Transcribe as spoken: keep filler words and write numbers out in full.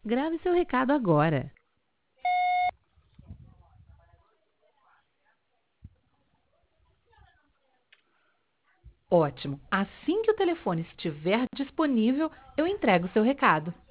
Grave seu recado agora. Ótimo. Assim que o telefone estiver disponível, eu entrego o seu recado.